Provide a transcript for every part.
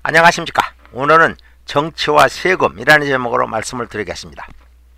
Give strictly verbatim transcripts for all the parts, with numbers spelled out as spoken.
안녕하십니까. 오늘은 정치와 세금이라는 제목으로 말씀을 드리겠습니다.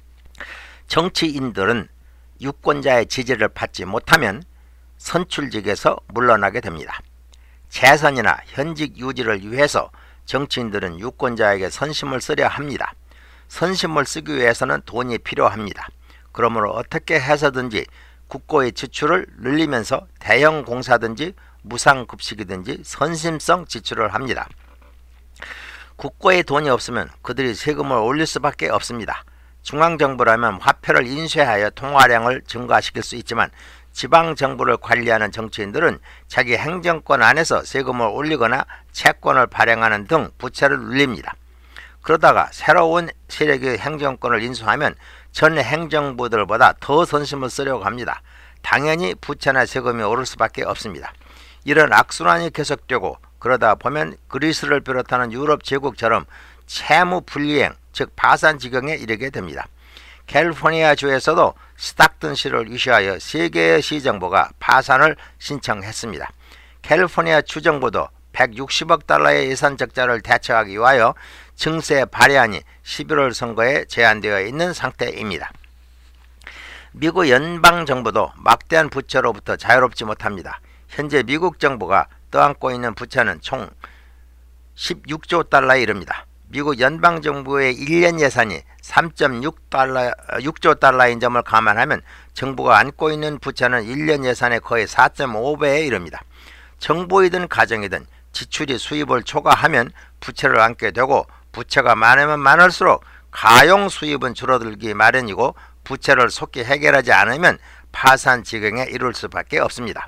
정치인들은 유권자의 지지를 받지 못하면 선출직에서 물러나게 됩니다. 재선이나 현직 유지를 위해서 정치인들은 유권자에게 선심을 쓰려 합니다. 선심을 쓰기 위해서는 돈이 필요합니다. 그러므로 어떻게 해서든지 국고의 지출을 늘리면서 대형 공사든지 무상급식이든지 선심성 지출을 합니다. 국고에 돈이 없으면 그들이 세금을 올릴 수밖에 없습니다. 중앙정부라면 화폐를 인쇄하여 통화량을 증가시킬 수 있지만 지방정부를 관리하는 정치인들은 자기 행정권 안에서 세금을 올리거나 채권을 발행하는 등 부채를 늘립니다. 그러다가 새로운 세력의 행정권을 인수하면 전 행정부들보다 더 선심을 쓰려고 합니다. 당연히 부채나 세금이 오를 수밖에 없습니다. 이런 악순환이 계속되고 그러다 보면 그리스를 비롯하는 유럽 제국처럼 채무 불이행, 즉 파산 지경에 이르게 됩니다. 캘리포니아 주에서도 스탁튼 시를 위시하여 세 개의 시정부가 파산을 신청했습니다. 캘리포니아 주정부도 백육십억 달러의 예산 적자를 대처하기 위하여 증세 발의안이 십일월 선거에 제안되어 있는 상태입니다. 미국 연방정부도 막대한 부채로부터 자유롭지 못합니다. 현재 미국 정부가 떠안고 있는 부채는 총 십육조 달러에 이릅니다. 미국 연방정부의 일 년 예산이 삼 점 육조 달러인 점을 감안하면 정부가 안고 있는 부채는 일 년 예산의 거의 사 점 오 배에 이릅니다. 정부이든 가정이든 지출이 수입을 초과하면 부채를 안게 되고 부채가 많으면 많을수록 가용 수입은 줄어들기 마련이고 부채를 속히 해결하지 않으면 파산 지경에 이를 수밖에 없습니다.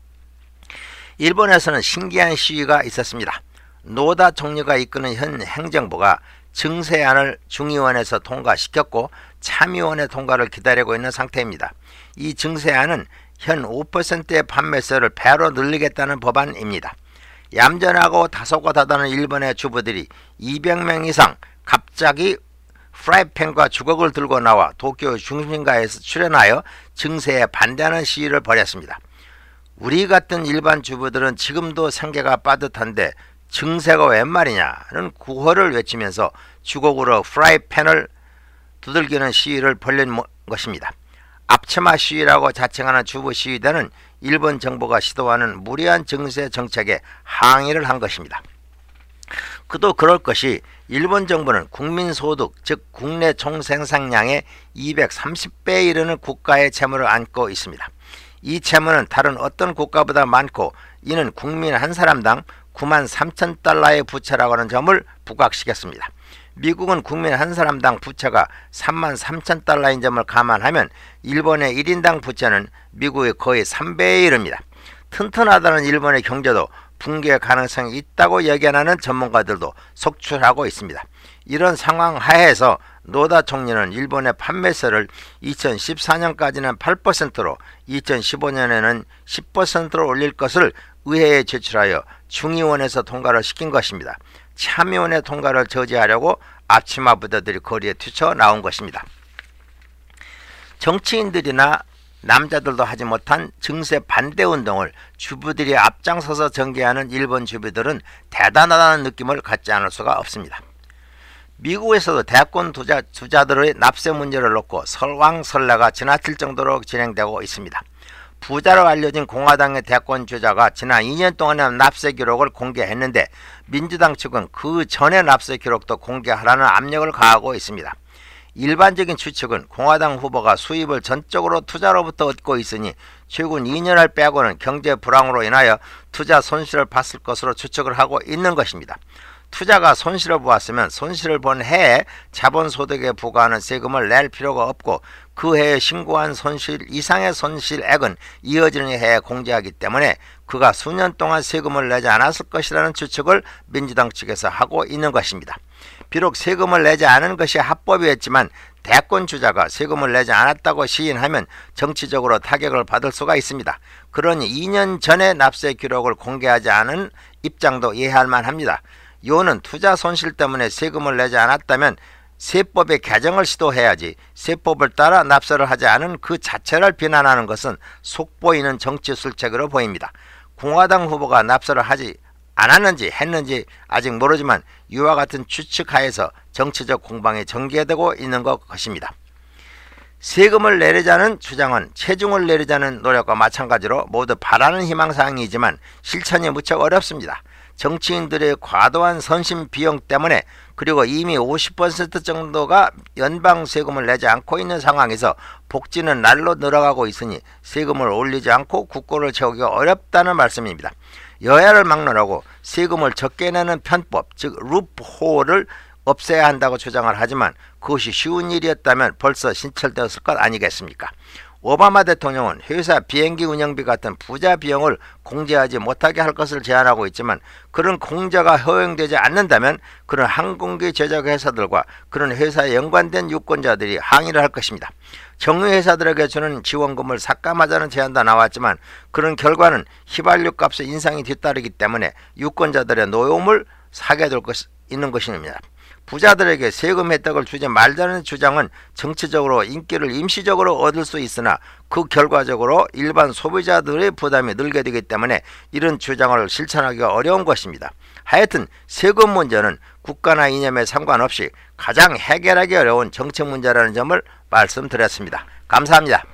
일본에서는 신기한 시위가 있었습니다. 노다 총리가 이끄는 현 행정부가 증세안을 중의원에서 통과시켰고 참의원의 통과를 기다리고 있는 상태입니다. 이 증세안은 현 오 퍼센트의 판매세를 배로 늘리겠다는 법안입니다. 얌전하고 다소곳하다는 일본의 주부들이 이백 명 이상 갑자기 프라이팬과 주걱을 들고 나와 도쿄 중심가에서 출연하여 증세에 반대하는 시위를 벌였습니다. 우리 같은 일반 주부들은 지금도 생계가 빠듯한데 증세가 웬 말이냐는 구호를 외치면서 주걱으로 프라이팬을 두들기는 시위를 벌린 것입니다. 앞치마 시위라고 자칭하는 주부 시위대는 일본 정부가 시도하는 무리한 증세 정책에 항의를 한 것입니다. 그도 그럴 것이 일본 정부는 국민소득 즉 국내 총생산량의 이백삼십 배에 이르는 국가의 채무를 안고 있습니다. 이 채무는 다른 어떤 국가보다 많고 이는 국민 한 사람당 구만 삼천 달러의 부채라고 하는 점을 부각시켰습니다. 미국은 국민 한 사람당 부채가 삼만 삼천 달러인 점을 감안하면 일본의 일 인당 부채는 미국의 거의 삼 배에 이릅니다. 튼튼하다는 일본의 경제도 붕괴 가능성이 있다고 예견하는 전문가들도 속출하고 있습니다. 이런 상황 하에서 노다 총리는 일본의 판매세를 이천십사 년까지는 팔 퍼센트로 이천십오 년에는 십 퍼센트로 올릴 것을 의회에 제출하여 중의원에서 통과를 시킨 것입니다. 참의원의 통과를 저지하려고 앞치마 부대들이 거리에 튀쳐나온 것입니다. 정치인들이나 남자들도 하지 못한 증세 반대 운동을 주부들이 앞장서서 전개하는 일본 주부들은 대단하다는 느낌을 갖지 않을 수가 없습니다. 미국에서도 대권 투자, 투자들의 납세 문제를 놓고 설왕설래가 지나칠 정도로 진행되고 있습니다. 부자로 알려진 공화당의 대권 주자가 지난 이 년 동안의 납세 기록을 공개했는데 민주당 측은 그 전의 납세 기록도 공개하라는 압력을 가하고 있습니다. 일반적인 추측은 공화당 후보가 수입을 전적으로 투자로부터 얻고 있으니 최근 이 년을 빼고는 경제 불황으로 인하여 투자 손실을 봤을 것으로 추측을 하고 있는 것입니다. 투자가 손실을 보았으면 손실을 본 해에 자본소득에 부과하는 세금을 낼 필요가 없고 그 해에 신고한 손실 이상의 손실액은 이어지는 해에 공제하기 때문에 그가 수년 동안 세금을 내지 않았을 것이라는 추측을 민주당 측에서 하고 있는 것입니다. 비록 세금을 내지 않은 것이 합법이었지만 대권 주자가 세금을 내지 않았다고 시인하면 정치적으로 타격을 받을 수가 있습니다. 그러니 이 년 전의 납세 기록을 공개하지 않은 입장도 이해할 만합니다. 요는 투자 손실 때문에 세금을 내지 않았다면 세법의 개정을 시도해야지 세법을 따라 납세를 하지 않은 그 자체를 비난하는 것은 속보이는 정치 술책으로 보입니다. 공화당 후보가 납세를 하지 안 하는지 했는지 아직 모르지만 이와 같은 추측하에서 정치적 공방이 전개되고 있는 것입니다. 세금을 내리자는 주장은 체중을 내리자는 노력과 마찬가지로 모두 바라는 희망사항이지만 실천이 무척 어렵습니다. 정치인들의 과도한 선심 비용 때문에 그리고 이미 오십 퍼센트 정도가 연방 세금을 내지 않고 있는 상황에서 복지는 날로 늘어가고 있으니 세금을 올리지 않고 국고를 채우기가 어렵다는 말씀입니다. 여야를 막론하고 세금을 적게 내는 편법, 즉 루프홀을 없애야 한다고 주장을 하지만 그것이 쉬운 일이었다면 벌써 신철되었을 것 아니겠습니까? 오바마 대통령은 회사 비행기 운영비 같은 부자 비용을 공제하지 못하게 할 것을 제안하고 있지만 그런 공제가 허용되지 않는다면 그런 항공기 제작 회사들과 그런 회사에 연관된 유권자들이 항의를 할 것입니다. 정유회사들에게 주는 지원금을 삭감하자는 제안도 나왔지만 그런 결과는 휘발유 값의 인상이 뒤따르기 때문에 유권자들의 노여움을 사게 될 것, 있는 것입니다. 부자들에게 세금 혜택을 주지 말자는 주장은 정치적으로 인기를 임시적으로 얻을 수 있으나 그 결과적으로 일반 소비자들의 부담이 늘게 되기 때문에 이런 주장을 실천하기가 어려운 것입니다. 하여튼 세금 문제는 국가나 이념에 상관없이 가장 해결하기 어려운 정책 문제라는 점을 말씀드렸습니다. 감사합니다.